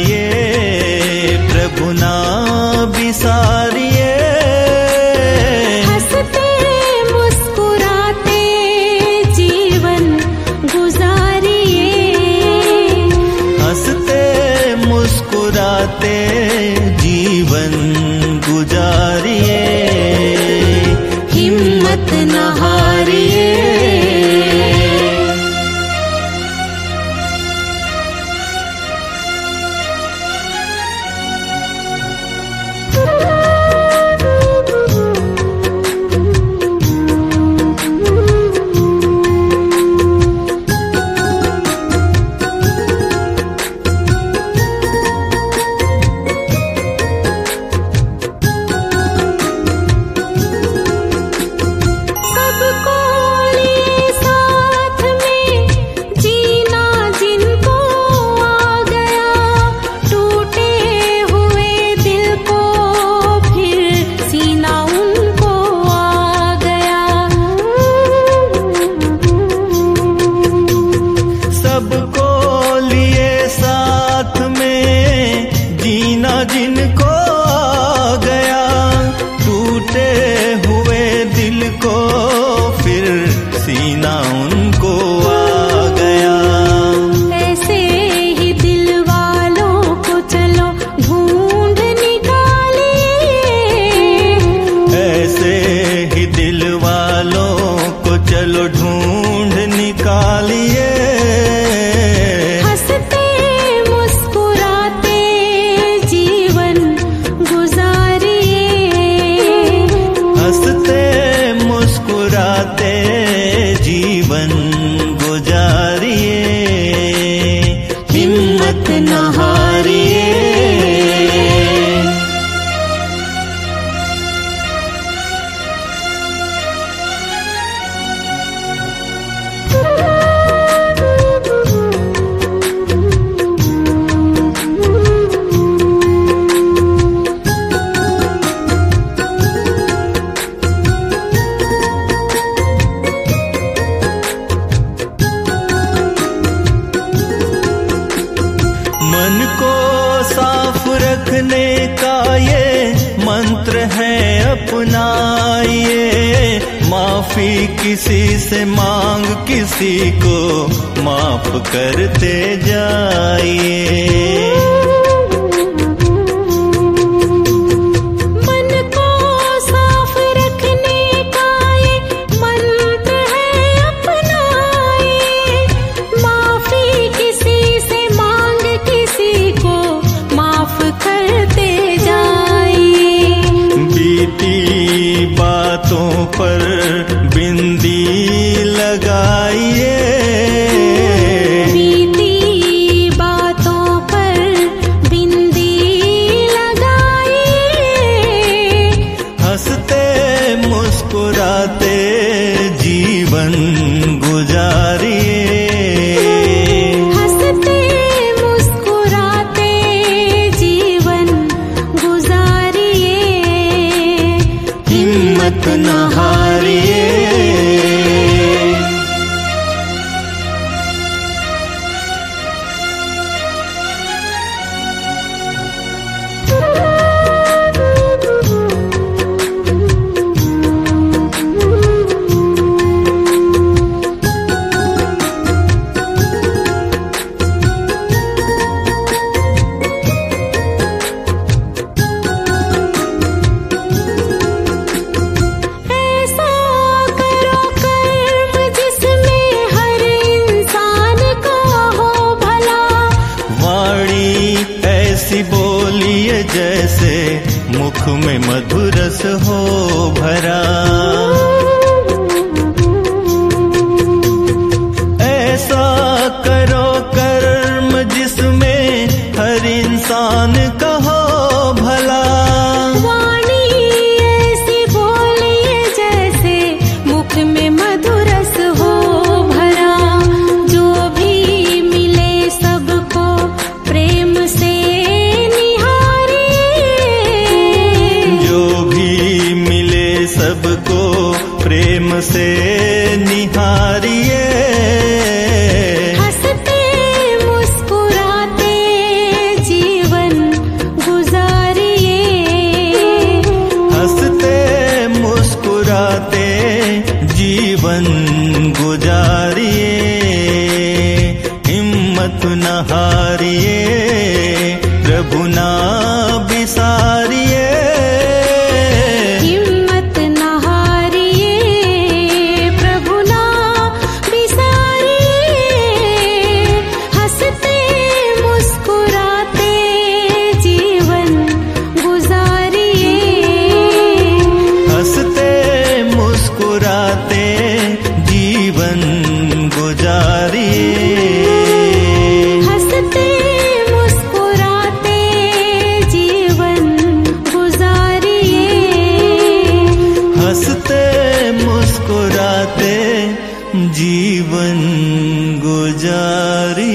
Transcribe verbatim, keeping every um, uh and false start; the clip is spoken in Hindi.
गुजारिए, प्रभु ना बिसारिए। हंसते मुस्कुराते जीवन गुजारिए, हंसते मुस्कुराते जीवन गुजारिए, हिम्मत न हारिए। जिनको आ गया टूटे हुए दिल को, फिर सीना उनको आ गया। ऐसे ही दिल वालों को चलो ढूंढ निकालिए, ऐसे ही दिल वालों को चलो ढूंढ निकालिए। जीवन गुजारिए, हिम्मत न हारिए। मन को साफ रखने का ये मंत्र है अपनाइए, माफी किसी से मांग किसी को माफ करते जाइए। बातों पर बिंदी लगाइए, बीती बातों पर बिंदी लगाइए। हंसते मुस्कुराते जीवन गुजारिए, हंसते मुस्कुराते जीवन गुजारिए, हिम्मत न हारिए। बोलिए जैसे मुख में मधुरस हो भरा, ऐसा करो कर्म जिसमें हर इंसान का हो भला। वाणी ऐसी बोलिए जैसे मुख में मधुरस हो भरा, जो भी मिले सबको प्रेम से सबको प्रेम से निहारिए, हंसते मुस्कुराते जीवन जीवन गुजारिए।